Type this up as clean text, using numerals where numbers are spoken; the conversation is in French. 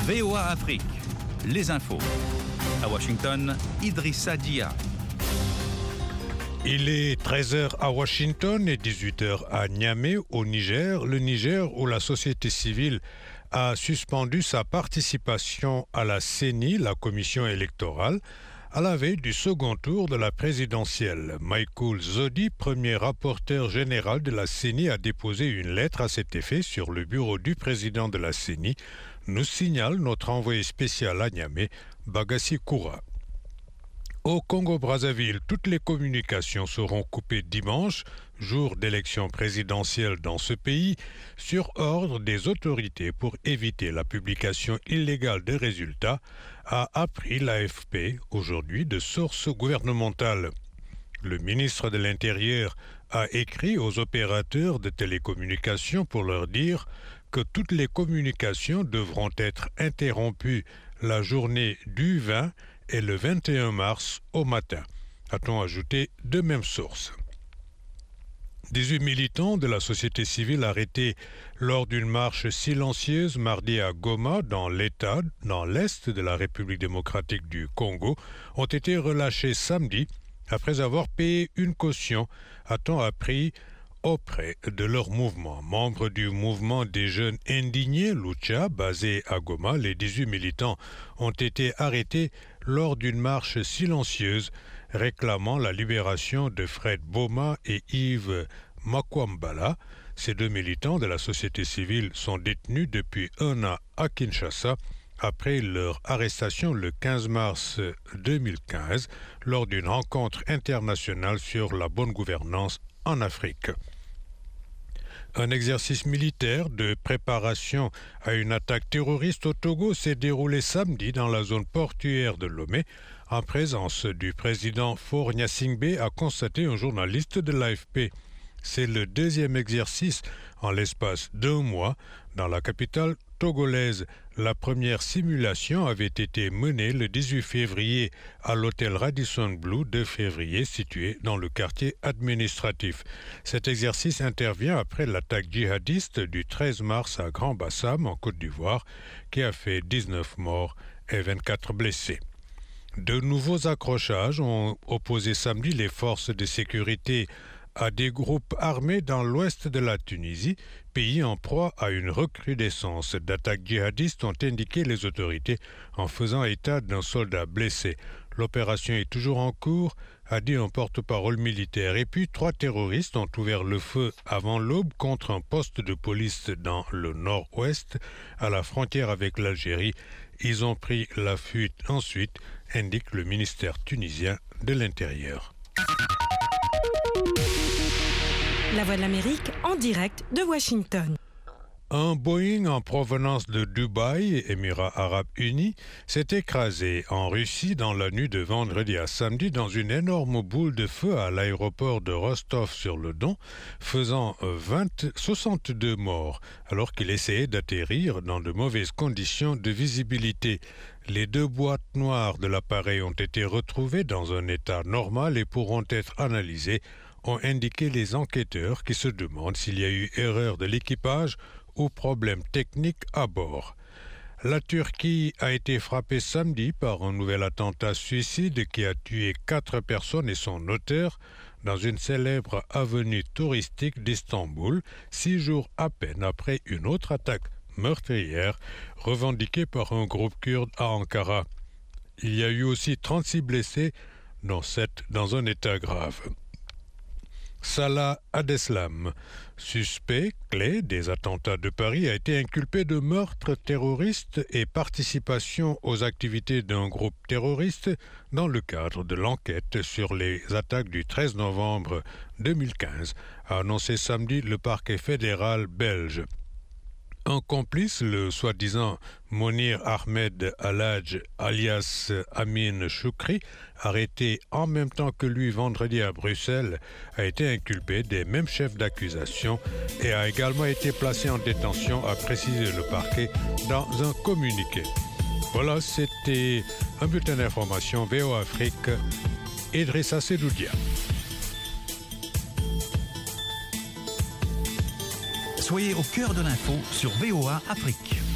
VOA Afrique, les infos. À Washington, Idrissa Dia. Il est 13h à Washington et 18h à Niamey, au Niger. Le Niger, où la société civile a suspendu sa participation à la CENI, la commission électorale, à la veille du second tour de la présidentielle. Michael Zodi, premier rapporteur général de la CENI, a déposé une lettre à cet effet sur le bureau du président de la CENI, nous signale notre envoyé spécial à Niamey, Bagassi Koura. Au Congo-Brazzaville, toutes les communications seront coupées dimanche, jour d'élection présidentielle dans ce pays, sur ordre des autorités pour éviter la publication illégale des résultats, a appris l'AFP aujourd'hui de sources gouvernementales. Le ministre de l'Intérieur a écrit aux opérateurs de télécommunications pour leur dire que toutes les communications devront être interrompues la journée du 20 et le 21 mars au matin, a-t-on ajouté de même source. 18 militants de la société civile arrêtés lors d'une marche silencieuse mardi à Goma, dans l'est de la République démocratique du Congo, ont été relâchés samedi après avoir payé une caution, a-t-on appris auprès de leur mouvement. Membres du mouvement des jeunes indignés, Lucha, basé à Goma, les 18 militants ont été arrêtés lors d'une marche silencieuse réclamant la libération de Fred Boma et Yves Makwambala. Ces deux militants de la société civile sont détenus depuis un an à Kinshasa après leur arrestation le 15 mars 2015 lors d'une rencontre internationale sur la bonne gouvernance en Afrique. Un exercice militaire de préparation à une attaque terroriste au Togo s'est déroulé samedi dans la zone portuaire de Lomé, en présence du président Faure Gnassingbé, a constaté un journaliste de l'AFP. C'est le deuxième exercice en l'espace d'un mois dans la capitale togolaise. La première simulation avait été menée le 18 février à l'hôtel Radisson Blu de février situé dans le quartier administratif. Cet exercice intervient après l'attaque djihadiste du 13 mars à Grand Bassam en Côte d'Ivoire qui a fait 19 morts et 24 blessés. De nouveaux accrochages ont opposé samedi les forces de sécurité à des groupes armés dans l'ouest de la Tunisie, pays en proie à une recrudescence d'attaques djihadistes, ont indiqué les autorités en faisant état d'un soldat blessé. L'opération est toujours en cours, a dit un porte-parole militaire. Et puis 3 terroristes ont ouvert le feu avant l'aube contre un poste de police dans le nord-ouest, à la frontière avec l'Algérie. Ils ont pris la fuite ensuite, indique le ministère tunisien de l'Intérieur. La Voix de l'Amérique en direct de Washington. Un Boeing en provenance de Dubaï, Émirats arabes unis, s'est écrasé en Russie dans la nuit de vendredi à samedi dans une énorme boule de feu à l'aéroport de Rostov-sur-le-Don, faisant 62 morts alors qu'il essayait d'atterrir dans de mauvaises conditions de visibilité. Les 2 boîtes noires de l'appareil ont été retrouvées dans un état normal et pourront être analysées, ont indiqué les enquêteurs qui se demandent s'il y a eu erreur de l'équipage ou problème technique à bord. La Turquie a été frappée samedi par un nouvel attentat suicide qui a tué 4 personnes et son auteur dans une célèbre avenue touristique d'Istanbul, 6 jours à peine après une autre attaque meurtrière revendiquée par un groupe kurde à Ankara. Il y a eu aussi 36 blessés, dont 7 dans un état grave. Salah Abdeslam, suspect clé des attentats de Paris, a été inculpé de meurtre terroriste et participation aux activités d'un groupe terroriste dans le cadre de l'enquête sur les attaques du 13 novembre 2015, a annoncé samedi le parquet fédéral belge. Un complice, le soi-disant Monir Ahmed Alhaj alias Amin Choukri, arrêté en même temps que lui vendredi à Bruxelles, a été inculpé des mêmes chefs d'accusation et a également été placé en détention, a précisé le parquet dans un communiqué. Voilà, c'était un bulletin d'information VOA Afrique. Idrissa Sedoudia. Soyez au cœur de l'info sur VOA Afrique.